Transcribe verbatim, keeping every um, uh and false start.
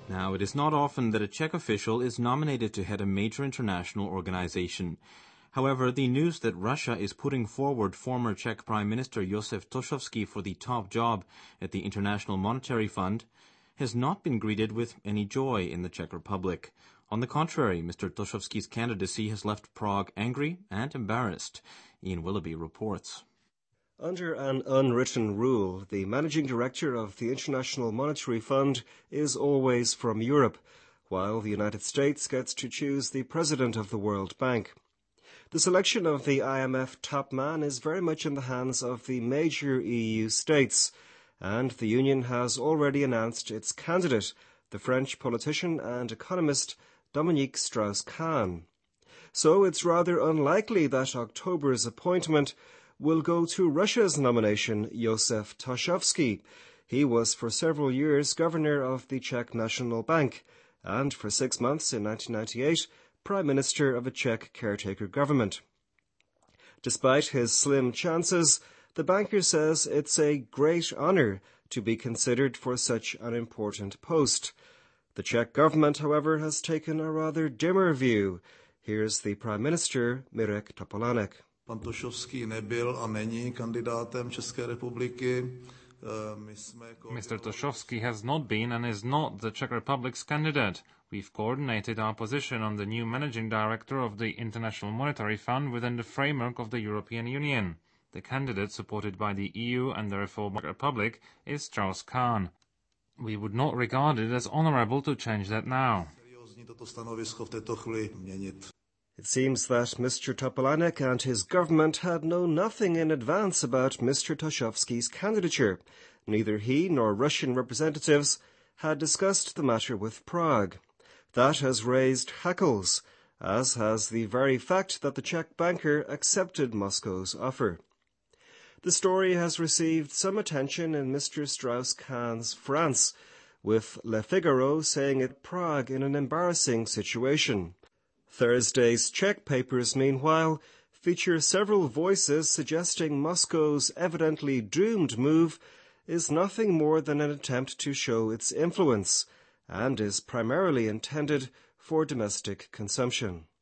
Now, it is not often that a Czech official is nominated to head a major international organization. However, the news that Russia is putting forward former Czech Prime Minister Josef Tošovský for the top job at the International Monetary Fund has not been greeted with any joy in the Czech Republic. On the contrary, Mister Tošovský's candidacy has left Prague angry and embarrassed. Ian Willoughby reports. Under an unwritten rule, the managing director of the International Monetary Fund is always from Europe, while the United States gets to choose the president of the World Bank. The selection of the I M F top man is very much in the hands of the major E U states, and the Union has already announced its candidate, the French politician and economist Dominique Strauss-Kahn. So it's rather unlikely that October's appointment will go to Russia's nomination, Josef Tošovský. He was for several years governor of the Czech National Bank, and for six months in nineteen ninety-eight, Prime Minister of a Czech caretaker government. Despite his slim chances, the banker says it's a great honour to be considered for such an important post. The Czech government, however, has taken a rather dimmer view. Here's the Prime Minister, Mirek Topolánek. Pan Tošovský nebyl a není kandidátem České republiky. Mister Tošovský has not been and is not the Czech Republic's candidate. We've coordinated our position on the new managing director of the International Monetary Fund within the framework of the European Union. The candidate supported by the E U and the Reformed Republic is Strauss-Kahn. We would not regard it as honourable to change that now. It seems that Mister Topolánek and his government had known nothing in advance about Mister Tošovský's candidature. Neither he nor Russian representatives had discussed the matter with Prague. That has raised hackles, as has the very fact that the Czech banker accepted Moscow's offer. The story has received some attention in Mister Strauss-Kahn's France, with Le Figaro saying it Prague in an embarrassing situation. Thursday's Czech papers, meanwhile, feature several voices suggesting Moscow's evidently doomed move is nothing more than an attempt to show its influence and is primarily intended for domestic consumption.